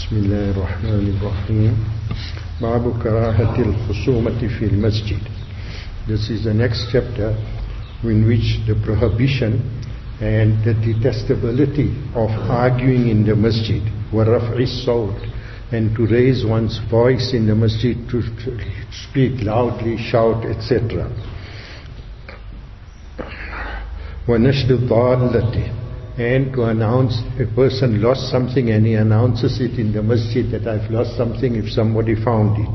بسم الله الرحمن الرحيم. باب كراهة الخصومة في المسجد. This is the next chapter in which the prohibition and the detestability of arguing in the masjid, وَرَفْعِ الصَّوْتِ, and to raise one's voice in the masjid, to speak loudly, shout, etc. وَنَشْدُ الضَّالَّةِ, and to announce, a person lost something and he announces it in the masjid that I've lost something if somebody found it.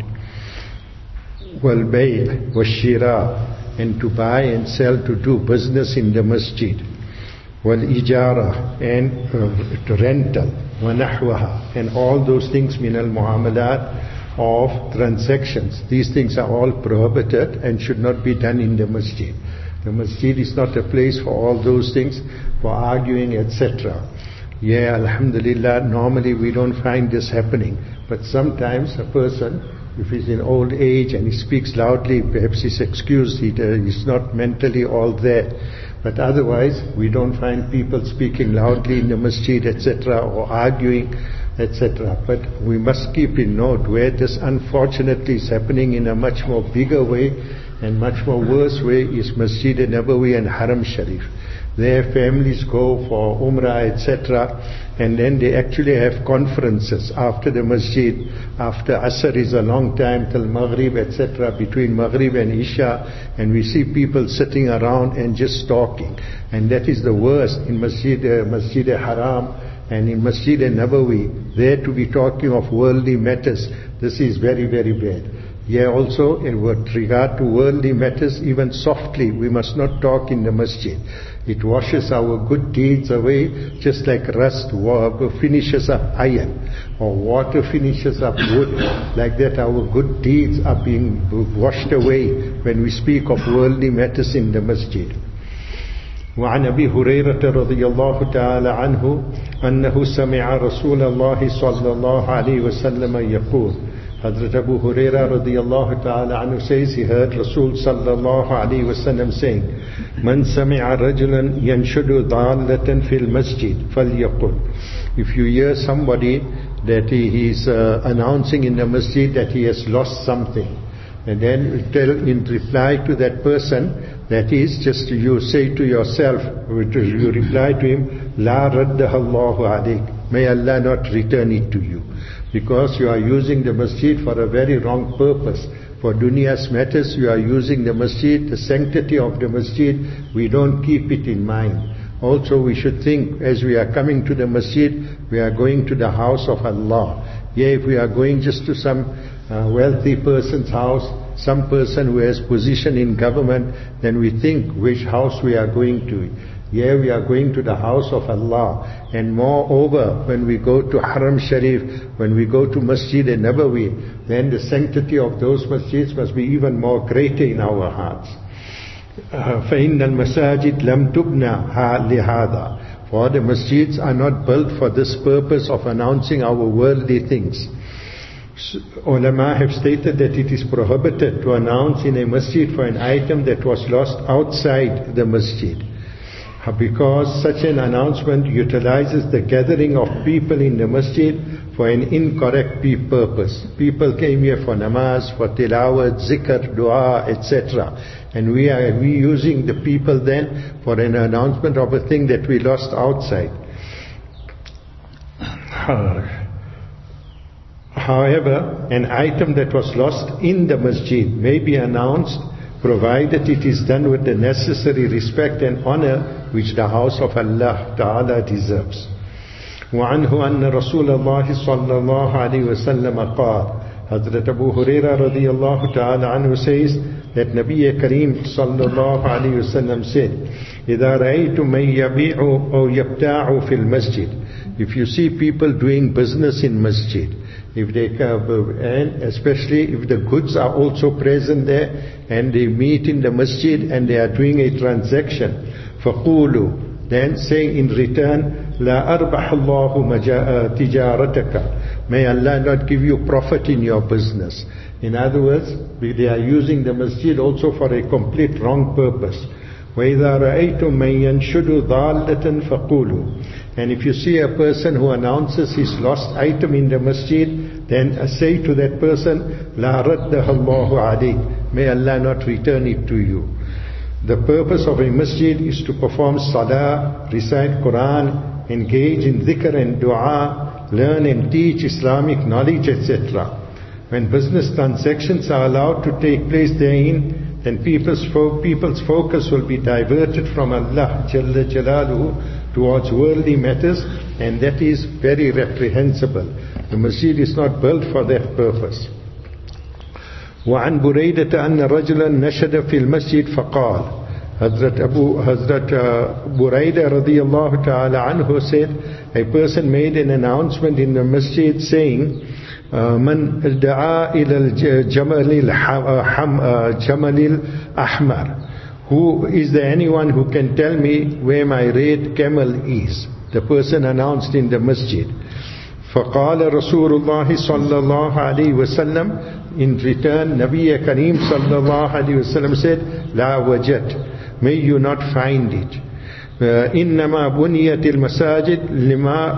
وَالْبَيْعِ وَالشِّرَاءِ, and to buy and sell, to do business in the masjid. وَالْإِجَارَةِ, and rental. وَنَحْوَهَا, and all those things min al-mu'amalat, of transactions. These things are all prohibited and should not be done in the masjid. The masjid is not a place for all those things, for arguing, etc. Yeah, alhamdulillah, normally we don't find this happening. But sometimes a person, if he's in old age and he speaks loudly, perhaps he's excused, he's not mentally all there. But otherwise, we don't find people speaking loudly in the masjid, etc., or arguing, etc. But we must keep in note where this unfortunately is happening in a much more bigger way and much more worse way is Masjid Nabawi and Haram Sharif. Their families go for Umrah, etc., and then they actually have conferences after the masjid. After Asr is a long time till Maghrib, etc., between Maghrib and Isha, and we see people sitting around and just talking. And that is the worst in Masjid Haram and in Masjid Nabawi. There to be talking of worldly matters, this is very, very bad. Yeah, also in regard to worldly matters, even softly, we must not talk in the masjid. It washes our good deeds away, just like rust finishes up iron, or water finishes up wood. Like that, our good deeds are being washed away when we speak of worldly matters in the masjid. وعن أبي هريرة رضي الله تعالى عنه أنه سمع رسول الله صلى الله عليه وسلم يقول. Hazrat Abu Huraira radiyallahu ta'ala anhu says he heard Rasul sallallahu alayhi wasallam saying, Man sami'a rajulan yanshudu dhallatan fil masjid falyaqul. If you hear somebody that he is announcing in the masjid that he has lost something, and then tell in reply to that person, that is just you say to yourself, you reply to him, La raddaha Allahu alayk, may Allah not return it to you. Because you are using the masjid for a very wrong purpose. For dunya's matters, you are using the masjid, the sanctity of the masjid, we don't keep it in mind. Also we should think, as we are coming to the masjid, we are going to the house of Allah. Yeah, if we are going just to some wealthy person's house, some person who has position in government, then we think which house we are going to. Yeah, we are going to the house of Allah. And moreover, when we go to Haram Sharif, when we go to Masjid Nabawi, then the sanctity of those masjids must be even more greater in our hearts. فَإِنَّ الْمَسَاجِدْ لَمْ تُبْنَى لِهَذَا. For the masjids are not built for this purpose of announcing our worldly things. Ulama have stated that it is prohibited to announce in a masjid for an item that was lost outside the masjid. Because such an announcement utilizes the gathering of people in the masjid for an incorrect purpose. People came here for namaz, for tilawat, zikr, dua, etc. And we using the people then for an announcement of a thing that we lost outside. However, an item that was lost in the masjid may be announced, provided it is done with the necessary respect and honor which the house of Allah Ta'ala deserves. وعنه أن رسول الله صلى الله عليه وسلم قال. Hazrat Abu Huraira radiyallahu ta'ala anhu says that Nabi Kareem sallallahu alayhi wasallam said, إذا رأيتم من يبيع أو يبتاع في المسجد. If you see people doing business in masjid, if they and especially if the goods are also present there and they meet in the masjid and they are doing a transaction, فَقُولُوا, then say in return, لَا أَرْبَحَ اللَّهُ تِجَارَتَكَ, may Allah not give you profit in your business. In other words, they are using the masjid also for a complete wrong purpose. وَإِذَا رَأَيْتُم مَّن يَنشُدُ ضَالَّةً فَقُولُوا. And if you see a person who announces his lost item in the masjid, then say to that person, لَا رَدَّهَا اللَّهُ عَلَيْكَ. May Allah not return it to you. The purpose of a masjid is to perform salah, recite Quran, engage in dhikr and dua, learn and teach Islamic knowledge, etc. When business transactions are allowed to take place therein, then people's focus will be diverted from Allah Jalla Jalaluhu towards worldly matters, and that is very reprehensible. The masjid is not built for that purpose. وعن بريدة أن رجلا نشد في المسجد فقال. Hazrat Buraidah radiyallahu ta'ala anhu said, a person made an announcement in the masjid saying, من دعا إلى الجمل الأحمر. Who is there anyone who can tell me where my red camel is? The person announced in the masjid. فقال رسول الله صلى الله عليه وسلم. In return, Nabi Kareem sallallahu alayhi wasallam said, La wajat, may you not find it. Innama buniyat al-masajid lima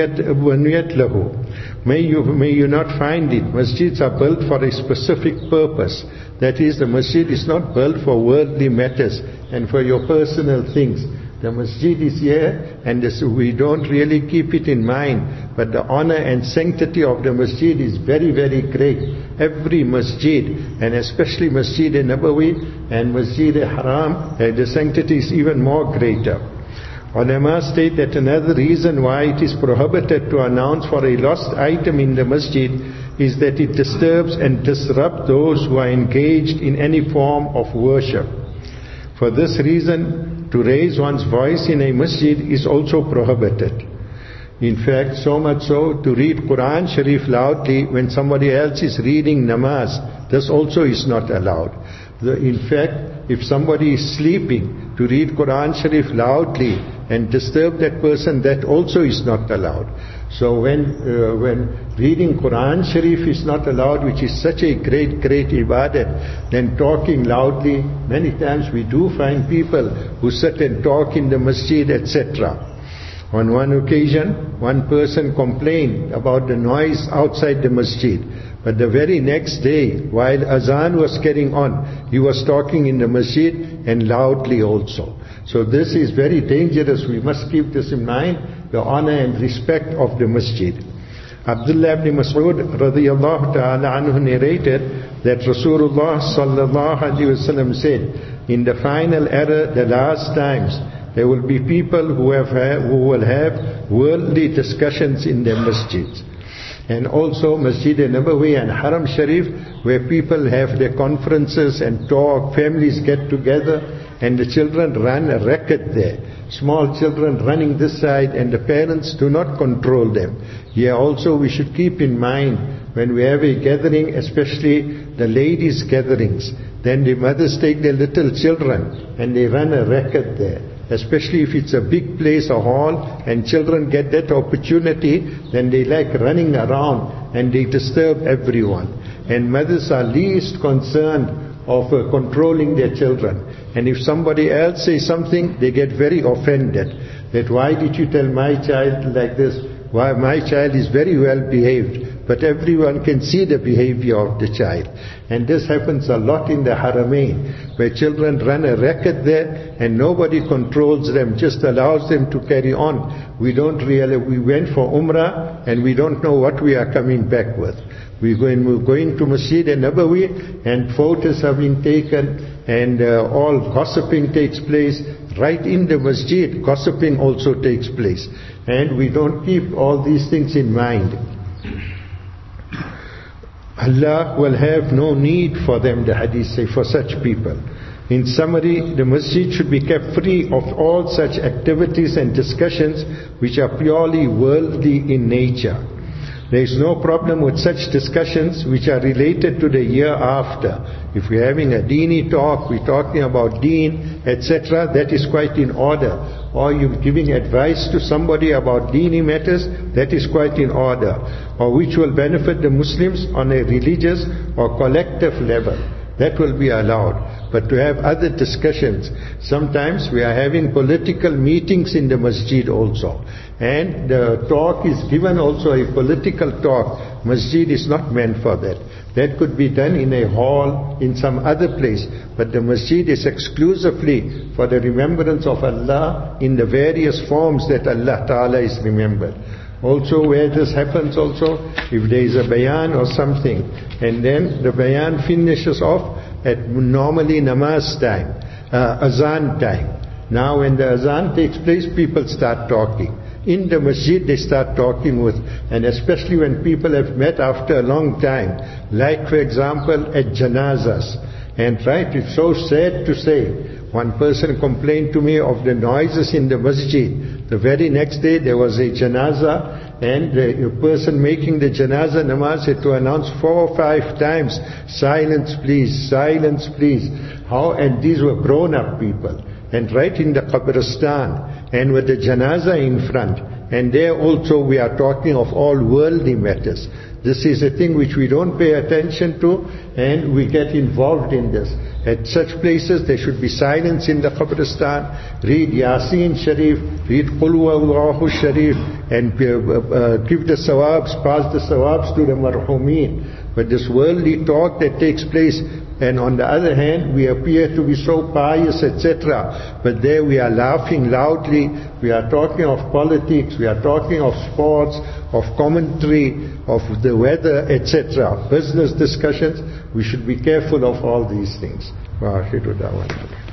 buniyat lahu. May you not find it. Masjids are built for a specific purpose. That is, the masjid is not built for worldly matters and for your personal things. The masjid is here, and we don't really keep it in mind. But the honor and sanctity of the masjid is very, very great. Every masjid, and especially Masjid Nabawi and Masjid Haram, the sanctity is even more greater. Ulama state that another reason why it is prohibited to announce for a lost item in the masjid is that it disturbs and disrupts those who are engaged in any form of worship. For this reason, to raise one's voice in a masjid is also prohibited. In fact, so much so, to read Quran Sharif loudly when somebody else is reading namaz, this also is not allowed. In fact, if somebody is sleeping, to read Quran Sharif loudly and disturb that person, that also is not allowed. So when reading Quran Sharif is not allowed, which is such a great ibadat, then talking loudly, many times we do find people who sit and talk in the masjid, etc. On one occasion, one person complained about the noise outside the masjid. But the very next day, while azan was carrying on, he was talking in the masjid and loudly also. So this is very dangerous. We must keep this in mind, the honor and respect of the masjid. Abdullah ibn Mas'ud radiyallahu ta'ala anhu narrated that Rasulullah sallallahu alaihi wasallam said, in the final era, the last times, there will be people who will have worldly discussions in their masjids. And also Masjid Nabawi and Haram Sharif, where people have their conferences and talk, families get together, and the children run a racket there. Small children running this side, and the parents do not control them. Here also we should keep in mind, when we have a gathering, especially the ladies' gatherings, then the mothers take their little children and they run a racket there. Especially if it's a big place, a hall, and children get that opportunity, then they like running around and they disturb everyone. And mothers are least concerned of controlling their children. And if somebody else says something, they get very offended. That why did you tell my child like this? Why, my child is very well behaved. But everyone can see the behavior of the child. And this happens a lot in the Haramain, where children run a racket there and nobody controls them, just allows them to carry on. We went for Umrah and we don't know what we are coming back with. We're going to Masjid Nabawi and photos have been taken and all gossiping takes place. Right in the masjid, gossiping also takes place. And we don't keep all these things in mind. Allah will have no need for them, the hadith say, for such people. In summary, the masjid should be kept free of all such activities and discussions which are purely worldly in nature. There is no problem with such discussions which are related to the year after. If we're having a deeni talk, we're talking about deen, etc., that is quite in order. Or you're giving advice to somebody about deeni matters, that is quite in order. Or which will benefit the Muslims on a religious or collective level, that will be allowed. but to have other discussions. Sometimes we are having political meetings in the masjid also. And the talk is given also a political talk. Masjid is not meant for that. That could be done in a hall, in some other place. But the masjid is exclusively for the remembrance of Allah in the various forms that Allah Ta'ala is remembered. Also where this happens also, if there is a bayan or something, and then the bayan finishes off at normally namaz time, azan time. Now when the azan takes place, people start talking. In the masjid they start talking with, and especially when people have met after a long time, like for example at janazas. And right, it's so sad to say, one person complained to me of the noises in the masjid. The very next day there was a janaza, and the person making the janaza namaz had to announce 4 or 5 times, silence please, silence please. How? And these were grown up people. And right in the qabristan, and with the janaza in front, and there also we are talking of all worldly matters. This is a thing which we don't pay attention to, and we get involved in this. At such places there should be silence in the qabristan, read Yasin Sharif, read Qul Huwallahu Sharif, and give the sawabs, pass the sawabs to the marhumeen. But this worldly talk that takes place, and on the other hand, we appear to be so pious, etc. But there we are laughing loudly, we are talking of politics, we are talking of sports, of commentary, of the weather, etc. Business discussions. We should be careful of all these things. Wa akhiru da'wana.